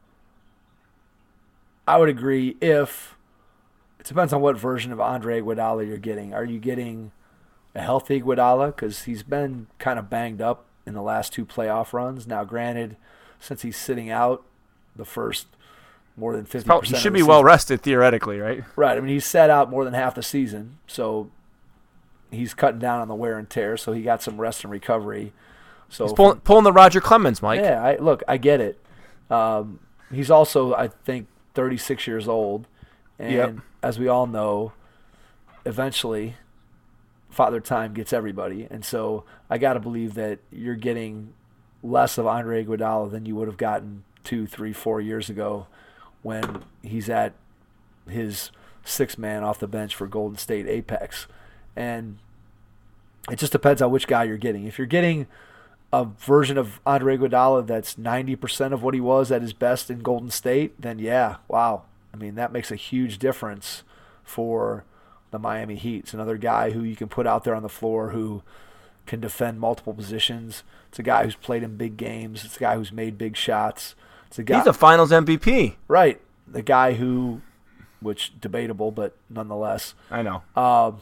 I would agree. If it depends on what version of Andre Iguodala you're getting. Are you getting a healthy Iguodala, because he's been kind of banged up in the last two playoff runs? Now, granted, since he's sitting out the first more than fifty percent, He should of be the well season. rested theoretically, right? Right. I mean, he's sat out more than half the season, so he's cutting down on the wear and tear. So he got some rest and recovery. So He's pulling, pulling the Roger Clemens, Mike. yeah, I, look, I get it. Um, he's also, I think, thirty-six years old, and Yep. as we all know, eventually, Father Time gets everybody, and so I got to believe that you're getting less of Andre Iguodala than you would have gotten two, three, four years ago when he's at his sixth man off the bench for Golden State Apex. And it just depends on which guy you're getting. If you're getting a version of Andre Iguodala that's ninety percent of what he was at his best in Golden State, then yeah, wow. I mean, that makes a huge difference for the Miami Heat. It's another guy who you can put out there on the floor who can defend multiple positions. It's a guy who's played in big games. It's a guy who's made big shots. It's a guy, He's a Finals M V P. right? The guy who, which debatable, but nonetheless, I know. um,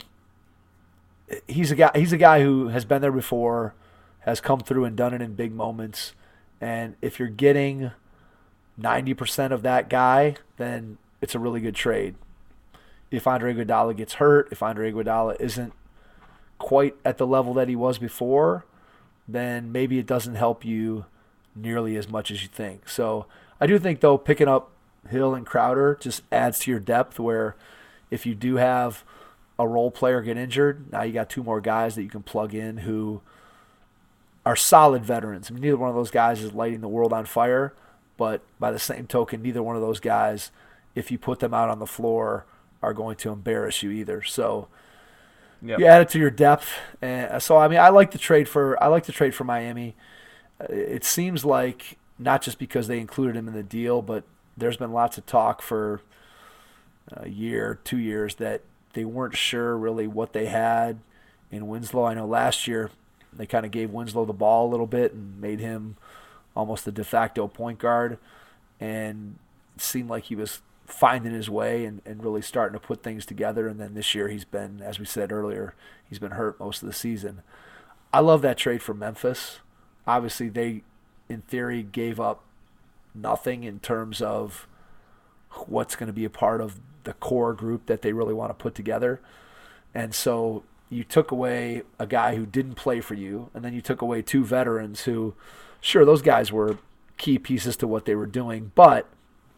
he's a guy. He's a guy who has been there before, has come through and done it in big moments. And if you're getting ninety percent of that guy, then it's a really good trade. If Andre Iguodala gets hurt, if Andre Iguodala isn't quite at the level that he was before, then maybe it doesn't help you nearly as much as you think. So I do think, though, picking up Hill and Crowder just adds to your depth, where if you do have a role player get injured, now you got two more guys that you can plug in who are solid veterans. I mean, neither one of those guys is lighting the world on fire, but by the same token, neither one of those guys, if you put them out on the floor, are going to embarrass you either. So Yep. you add it to your depth, and so I mean, I like the trade for I like the trade for Miami. Uh, It seems like not just because they included him in the deal, but there's been lots of talk for a year, two years that they weren't sure really what they had in Winslow. I know last year they kind of gave Winslow the ball a little bit and made him almost the de facto point guard, and it seemed like he was finding his way and, and really starting to put things together. And then this year he's been, as we said earlier, he's been hurt most of the season. I love that trade for Memphis. Obviously they, in theory, gave up nothing in terms of what's going to be a part of the core group that they really want to put together. And so you took away a guy who didn't play for you, and then you took away two veterans who, sure, those guys were key pieces to what they were doing, but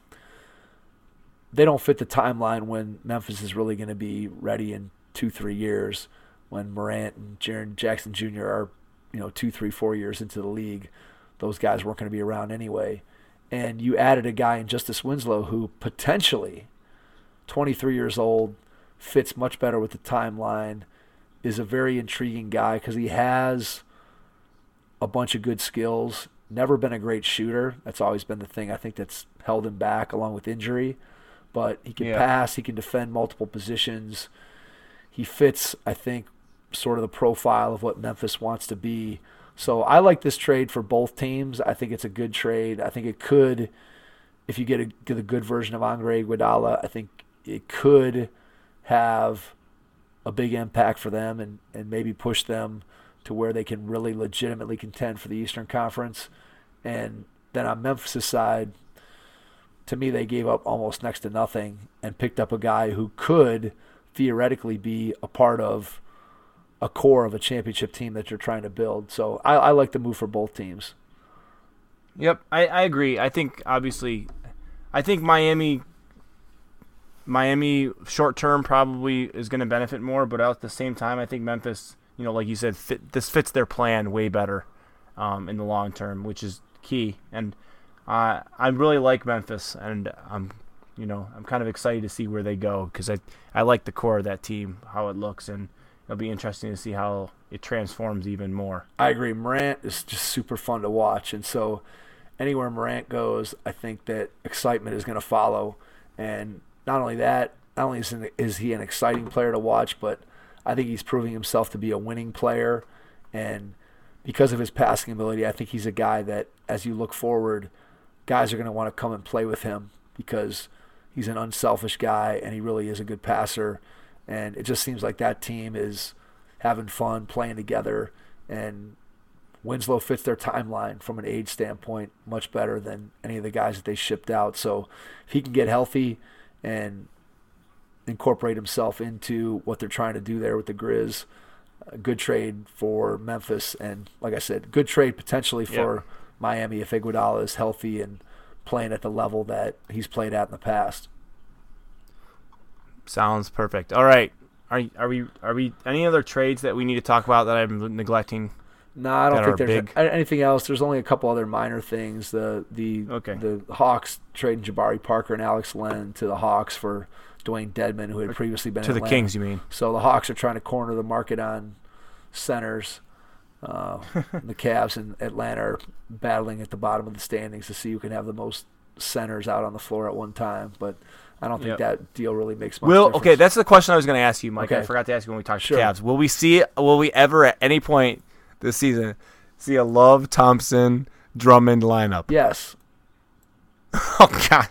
they don't fit the timeline when Memphis is really going to be ready in two, three years, when Morant and Jaren Jackson Junior are, you know, two, three, four years into the league. Those guys weren't going to be around anyway. And you added a guy in Justice Winslow who potentially, twenty-three years old, fits much better with the timeline, is a very intriguing guy because he has a bunch of good skills, never been a great shooter. That's always been the thing I think that's held him back along with injury. But he can yeah. pass, he can defend multiple positions. He fits, I think, sort of the profile of what Memphis wants to be. So I like this trade for both teams. I think it's a good trade. I think it could, if you get a, get a good version of Andre Iguodala, I think it could have a big impact for them and, and maybe push them to where they can really legitimately contend for the Eastern Conference. And then on Memphis' side, to me, they gave up almost next to nothing and picked up a guy who could theoretically be a part of a core of a championship team that you're trying to build. So I, I like the move for both teams. Yep, I, I agree. I think, obviously, I think Miami Miami short-term probably is going to benefit more, but at the same time, I think Memphis, you know, like you said, fit, this fits their plan way better um, in the long term, which is key. And uh, I really like Memphis, and I'm, you know, I'm kind of excited to see where they go because I, I like the core of that team, how it looks, and it'll be interesting to see how it transforms even more. I agree. Morant is just super fun to watch, and so anywhere Morant goes, I think that excitement is going to follow. And not only that, not only is, an, is he an exciting player to watch, but I think he's proving himself to be a winning player. And because of his passing ability, I think he's a guy that, as you look forward, guys are going to want to come and play with him because he's an unselfish guy and he really is a good passer. And it just seems like that team is having fun, playing together, and Winslow fits their timeline from an age standpoint much better than any of the guys that they shipped out. So if he can get healthy and incorporate himself into what they're trying to do there with the Grizz, a good trade for Memphis. And like I said, good trade potentially for yep. Miami if Iguodala is healthy and playing at the level that he's played at in the past. Sounds perfect. All right. Are are we are we any other trades that we need to talk about that I'm neglecting? No, I don't think there's big? anything else. There's only a couple other minor things. The the okay. the Hawks trading Jabari Parker and Alex Len to the Hawks for Dwayne Dedman, who had previously been to in the Atlanta. Kings. You mean? So the Hawks are trying to corner the market on centers. Uh, the Cavs and Atlanta are battling at the bottom of the standings to see who can have the most centers out on the floor at one time. But I don't think yep. that deal really makes much Will, difference. Okay, that's the question I was going to ask you, Mike. Okay. I forgot to ask you when we talked sure. to Cavs. Will we see? Will we ever at any point this season see a Love, Thompson, Drummond lineup? Yes. Oh God.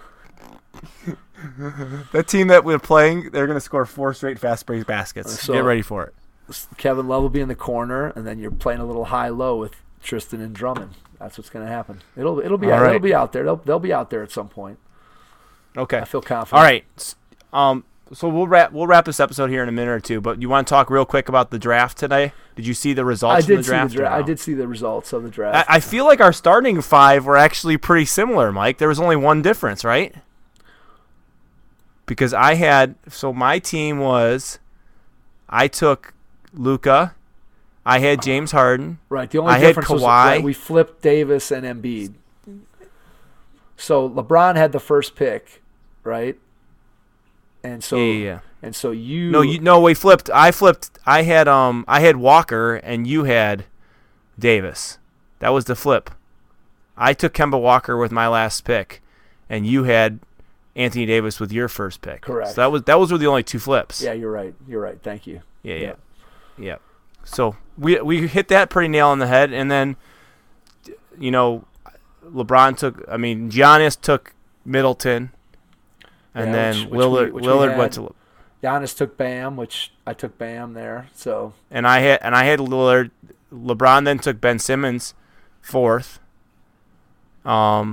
That team that we're playing, they're going to score four straight fast break baskets. So, Get ready for it. Kevin Love will be in the corner, and then you're playing a little high-low with Tristan and Drummond. That's what's going to happen. It'll it'll be All right. it'll be out there. They'll they'll be out there at some point. Okay. I feel confident. All right. Um. So we'll wrap we'll wrap this episode here in a minute or two. But you want to talk real quick about the draft today? Did you see the results I of did the see draft? the draft. or no? I did see the results of the draft. I, I feel like our starting five were actually pretty similar, Mike. There was only one difference, right? Because I had so my team was, I took Luka, I had James Harden. Right. The only I had difference was Kawhi. that we flipped Davis and Embiid. So LeBron had the first pick, right? And so Yeah, yeah, yeah. and so you No, you no, we flipped. I flipped. I had um, I had Walker, and you had Davis. That was the flip. I took Kemba Walker with my last pick, and you had Anthony Davis with your first pick. Correct. So that was that was were the only two flips. Yeah, you're right. You're right. Thank you. Yeah, yeah, yeah. So we we hit that pretty nail on the head, and then, you know, LeBron took. I mean, Giannis took Middleton, and Yeah, then which- which Lillard we- which we Lillard went had. to. Giannis took Bam, which I took Bam there. So And I had and I had Lillard. LeBron then took Ben Simmons fourth. Um,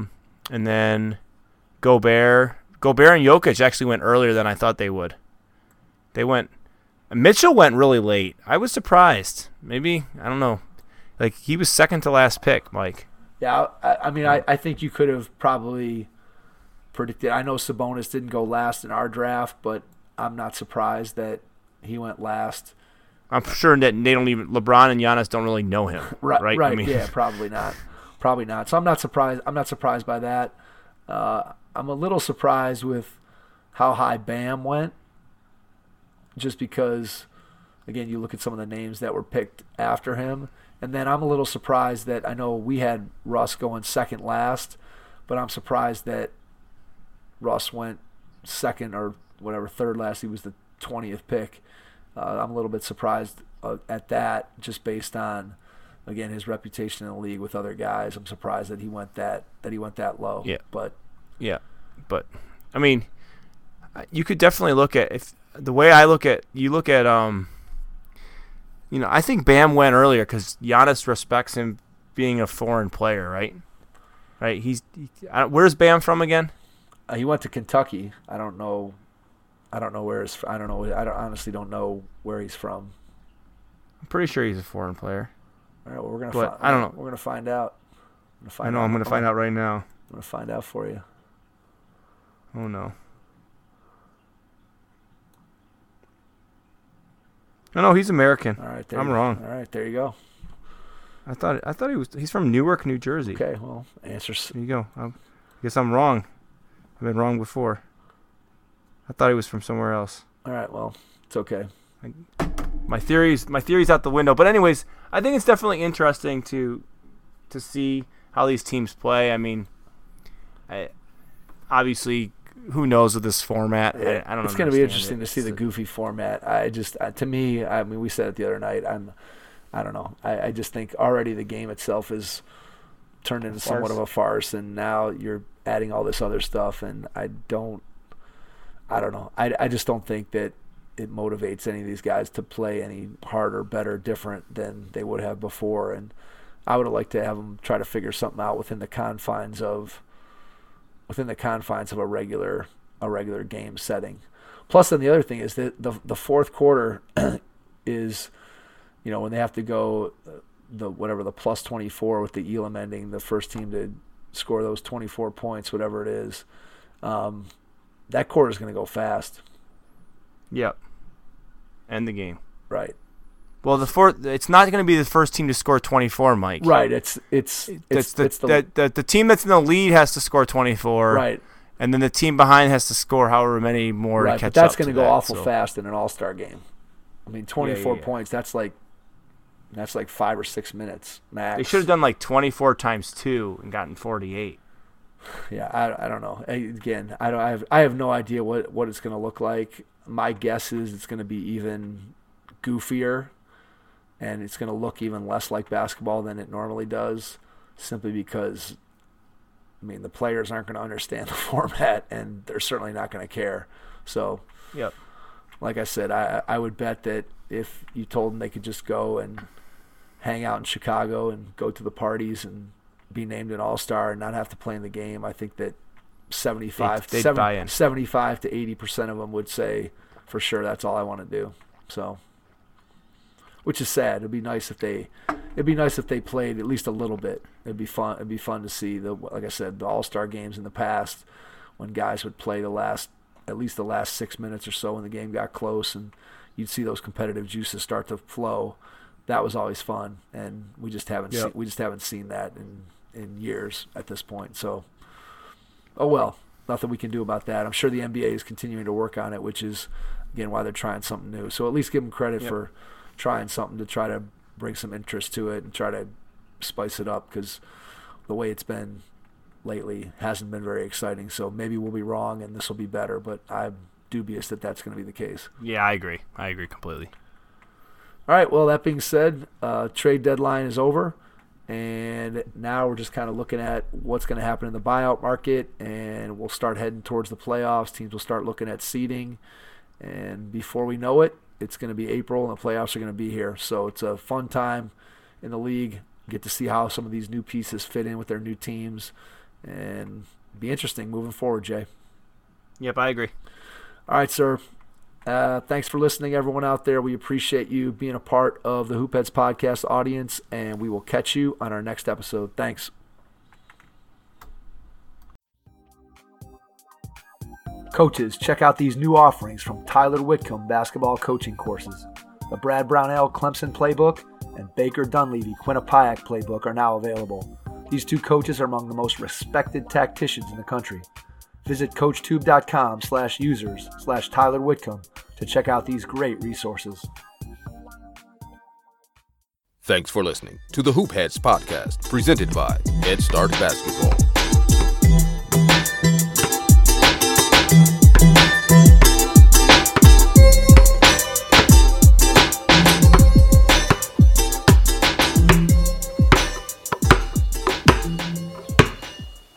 and then Gobert. Gobert and Jokic actually went earlier than I thought they would. They went. Mitchell went really late. I was surprised. Maybe, I don't know. Like, he was second to last pick, Mike. Yeah, I, I mean, I, I think you could have probably predicted. I know Sabonis didn't go last in our draft, but I'm not surprised that he went last. I'm sure that they don't even LeBron and Giannis don't really know him, right? Right. Right. I mean, yeah, probably not. Probably not. So I'm not surprised. I'm not surprised by that. Uh, I'm a little surprised with how high Bam went, just because, again, you look at some of the names that were picked after him. And then I'm a little surprised that I know we had Russ going second last, but I'm surprised that Russ went second or whatever, third last. He was the twentieth pick. Uh, I'm a little bit surprised uh, at that, just based on, again, his reputation in the league with other guys. I'm surprised that he went that that he went that low. Yeah. But yeah, but I mean, you could definitely look at if the way I look at you look at um. You know, I think Bam went earlier because Giannis respects him being a foreign player, right? Right. He's he, I, where's Bam from again? Uh, he went to Kentucky. I don't know. I don't know where his. I don't know. I don't, honestly don't know where he's from. I'm pretty sure he's a foreign player. All right. Well, we're gonna. But Fi- I don't know. We're gonna find out. I'm gonna find I know. out. I'm gonna find out right now. I'm gonna find out for you. Oh no. No, no, he's American. All right. There I'm you, wrong. All right. There you go. I thought I thought he was. He's from Newark, New Jersey. Okay. Well, answers. There you go. I'm, I guess I'm wrong. I've been wrong before. I thought he was from somewhere else. All right. Well, it's okay. My theories, my theories out the window. But anyways, I think it's definitely interesting to to see how these teams play. I mean, I, obviously, who knows with this format? I, I don't. It's going to be interesting it. to see it's the goofy format. I just, uh, to me, I mean, we said it the other night. I'm, I don't know. I, I just think already the game itself is turned into somewhat of a farce, and now you're adding all this other stuff, and I don't, I don't know. I, I just don't think that it motivates any of these guys to play any harder, better, different than they would have before. And I would have liked to have them try to figure something out within the confines of within the confines of a regular a regular game setting. Plus, then the other thing is that the the fourth quarter is, you know, when they have to go the whatever the plus twenty-four with the Elam ending, the first team to score those twenty-four points, whatever it is, um, that quarter is going to go fast. Yep. End the game. Right. Well, the fourth, it's not going to be the first team to score twenty-four, Mike. Right. It's it's it's, it's, the, it's the, the, the the team that's in the lead has to score twenty-four. right. And then the team behind has to score however many more Right. to catch But that's up going to to go that, awful so. fast in an All-Star game. I mean, twenty-four Yeah, yeah, yeah. points. That's like that's like five or six minutes max. They should have done like twenty-four times two and gotten forty-eight. Yeah, I, I don't know. I, again, I don't. I have I have no idea what, what it's going to look like. My guess is it's going to be even goofier, and it's going to look even less like basketball than it normally does, simply because, I mean, the players aren't going to understand the format, and they're certainly not going to care. So, Yep. like I said, I I would bet that if you told them they could just go and hang out in Chicago and go to the parties and be named an all-star and not have to play in the game, I think that seventy-five, They'd- they'd seven- buy in. seventy-five to eighty percent of them would say, for sure, that's all I want to do. So, which is sad. It'd be nice if they, it'd be nice if they played at least a little bit. It'd be fun. It'd be fun to see the, like I said, the all-star games in the past when guys would play the last, at least the last six minutes or so when the game got close, and you'd see those competitive juices start to flow. That was always fun, and we just haven't Yep. seen, we just haven't seen that in, in years at this point. So, oh well, nothing we can do about that. I'm sure the N B A is continuing to work on it, which is again why they're trying something new. So at least give them credit Yep. for trying something to try to bring some interest to it and try to spice it up, because the way it's been lately hasn't been very exciting. So maybe we'll be wrong and this will be better, but I'm dubious that that's going to be the case. Yeah, I agree. I agree completely. All right, well, that being said, uh, trade deadline is over, and now we're just kind of looking at what's going to happen in the buyout market, and we'll start heading towards the playoffs. Teams will start looking at seeding, and before we know it, it's going to be April, and the playoffs are going to be here. So it's a fun time in the league. Get to see how some of these new pieces fit in with their new teams, and be interesting moving forward, Jay. Yep, I agree. All right, sir. Uh, thanks for listening, everyone out there. We appreciate you being a part of the Hoopheads podcast audience, and we will catch you on our next episode. Thanks. Coaches, check out these new offerings from Tyler Whitcomb Basketball Coaching Courses. The Brad Brownell Clemson Playbook and Baker Dunleavy Quinnipiac Playbook are now available. These two coaches are among the most respected tacticians in the country. Visit coachtube.com slash users slash Tyler Whitcomb to check out these great resources. Thanks for listening to the Hoopheads podcast, presented by Head Start Basketball.